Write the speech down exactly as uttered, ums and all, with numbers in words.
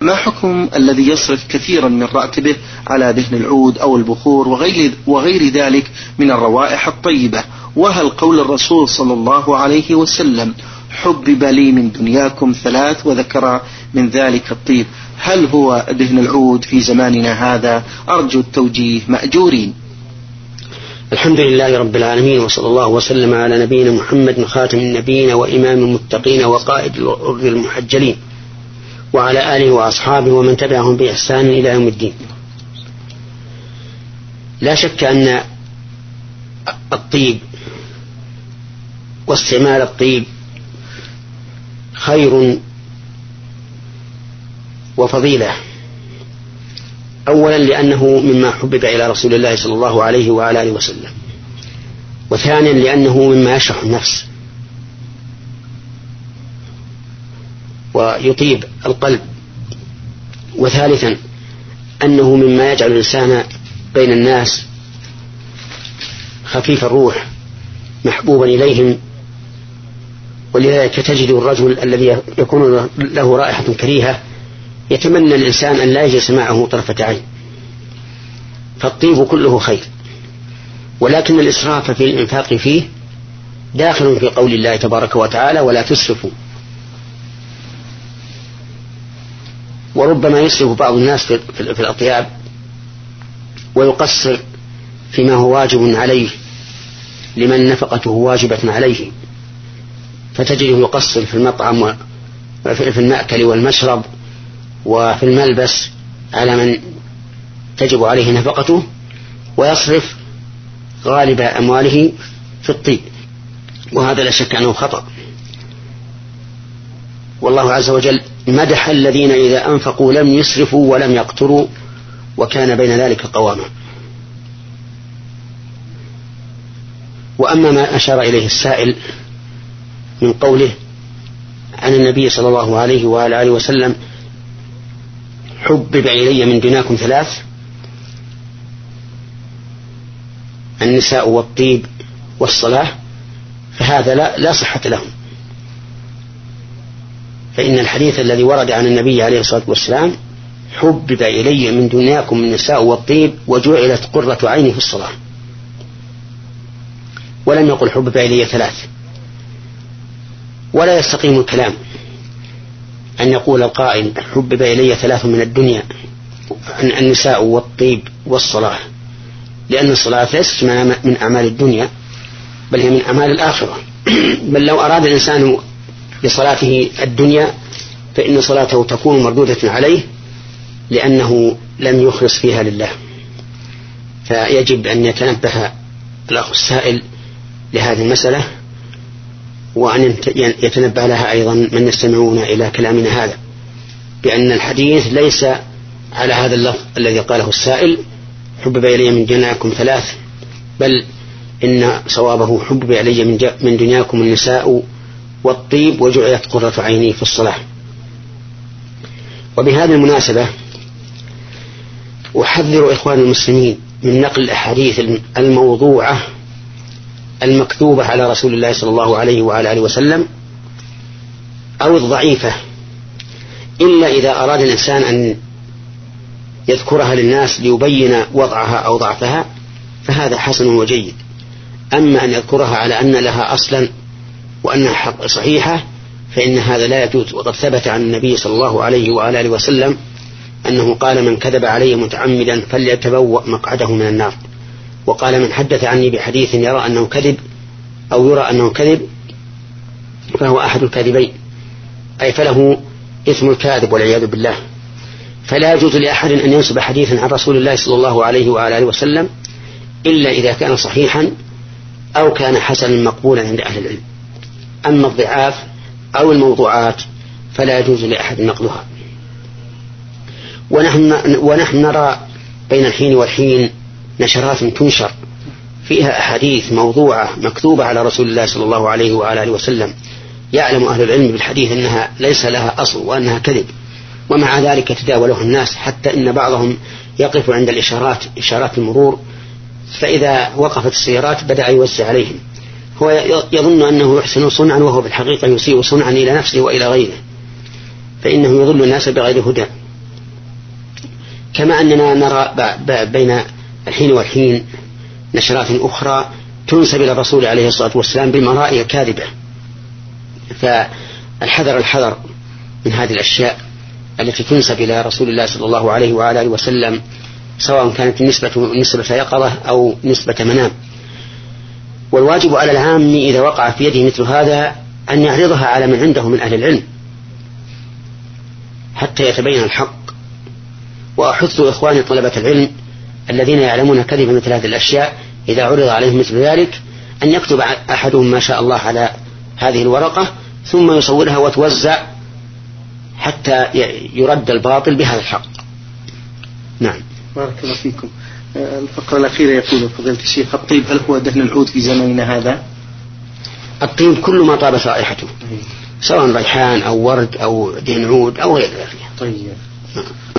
ما حكم الذي يصرف كثيرا من راتبه على دهن العود أو البخور وغير, وغير ذلك من الروائح الطيبة؟ وهل قول الرسول صلى الله عليه وسلم حبب لي من دنياكم ثلاث وذكر من ذلك الطيب، هل هو دهن العود في زماننا هذا؟ أرجو التوجيه مأجورين. الحمد لله رب العالمين، وصلى الله وسلم على نبينا محمد خاتم النبيين وإمام المتقين وقائد الغر المحجلين، وعلى آله وأصحابه ومن تبعهم بإحسان إلى يوم الدين. لا شك أن الطيب واستعمال الطيب خير وفضيلة، أولا لأنه مما حبب إلى رسول الله صلى الله عليه وعلى آله وسلم، وثانيا لأنه مما يشرح النفس ويطيب القلب، وثالثا أنه مما يجعل الإنسان بين الناس خفيف الروح محبوبا إليهم. ولذلك تجد الرجل الذي يكون له رائحة كريهة يتمنى الإنسان أن لا يجلس معه طرفة عين، فالطيب كله خير. ولكن الإسراف في الإنفاق فيه داخل في قول الله تبارك وتعالى ولا تسرفوا. وربما يسرف بعض الناس في الأطياب ويقصر فيما هو واجب عليه لمن نفقته واجبة عليه، فتجده يقصر في المطعم وفي المأكل والمشرب وفي الملبس على من تجب عليه نفقته، ويصرف غالب أمواله في الطيب، وهذا لا شك أنه خطأ. والله عز وجل مدح الذين إذا أنفقوا لم يسرفوا ولم يقتروا وكان بين ذلك قواما. وأما ما أشار إليه السائل من قوله عن النبي صلى الله عليه وآله وسلم حبب إلي من دنياكم ثلاث: النساء والطيب والصلاة، فهذا لا, لا صحة لهم. فإن الحديث الذي ورد عن النبي عليه الصلاة والسلام حبب إلي من دنياكم النساء والطيب وجعلت قرة عيني في الصلاة، ولم يقل حبب إلي ثلاث. ولا يستقيم الكلام أن يقول القائل حبب إلي ثلاث من الدنيا النساء والطيب والصلاة، لأن الصلاة ليست من أعمال الدنيا بل هي من أعمال الآخرة. بل لو أراد الإنسان بصلاته الدنيا فإن صلاته تكون مردودة عليه لأنه لم يخلص فيها لله. فيجب أن يتنبه الأخ السائل لهذه المسألة، وأن يتنبه لها أيضا من يستمعون إلى كلامنا هذا، بأن الحديث ليس على هذا اللفظ الذي قاله السائل حبب إلي من دنياكم ثلاث، بل إن صوابه حبب إلي من دنياكم النساء والطيب وجعلت قرة عيني في الصلاة. وبهذه المناسبة أحذر إخوان المسلمين من نقل الأحاديث الموضوعة المكتوبة على رسول الله صلى الله عليه وعلى آله وسلم أو الضعيفة، إلا إذا أراد الإنسان أن يذكرها للناس ليبين وضعها أو ضعفها فهذا حسن وجيد. أما أن يذكرها على أن لها أصلا وأنها صحيحة فإن هذا لا يجوز. وقد ثبت عن النبي صلى الله عليه وعلى آله وسلم أنه قال من كذب علي متعمدا فليتبوأ مقعده من النار، وقال من حدث عني بحديث يرى أنه كذب أو يرى أنه كذب فهو أحد الكاذبين، أي فله اسم الكاذب والعياذ بالله. فلا يجوز لأحد أن ينسب حديثا عن رسول الله صلى الله عليه وعلى آله وسلم إلا إذا كان صحيحا أو كان حسنا مقبولا عند أهل العلم. أما الضعاف أو الموضوعات فلا يجوز لأحد نقلها. ونحن, ونحن نرى بين الحين والحين نشرات تنشر فيها أحاديث موضوعة مكتوبة على رسول الله صلى الله عليه وعلى آله وسلم، يعلم أهل العلم بالحديث أنها ليس لها أصل وأنها كذب، ومع ذلك تداولها الناس، حتى إن بعضهم يقف عند الإشارات إشارات المرور، فإذا وقفت السيارات بدأ يوسع عليهم، هو يظن أنه يحسن صنعا وهو بالحقيقة يسيء صنعا إلى نفسه وإلى غيره، فإنه يضل الناس بغير هدى. كما أننا نرى بين الحين والحين نشرات أخرى تنسب إلى الرسول عليه الصلاة والسلام بالمرائي الكاذبة. فالحذر الحذر من هذه الأشياء التي تنسب إلى رسول الله صلى الله عليه وعلى آله وسلم، سواء كانت النسبة نسبة يقظة أو نسبة منام. والواجب على العام إذا وقع في يده مثل هذا أن يعرضها على من عنده من أهل العلم حتى يتبين الحق. وأحث إخواني طلبة العلم الذين يعلمون كذب مثل هذه الأشياء إذا عرض عليهم مثل ذلك أن يكتب أحدهم ما شاء الله على هذه الورقة ثم يصورها وتوزع حتى يرد الباطل بهذا الحق. نعم. بارك الله فيكم. الفقرة الأخيرة يقول فضيلة الشيخ: الطيب هل هو دهن العود في زماننا هذا؟ الطيب كل ما طابت رائحته سواء ريحان أو ورد أو دهن عود أو غير ذلك. طيب.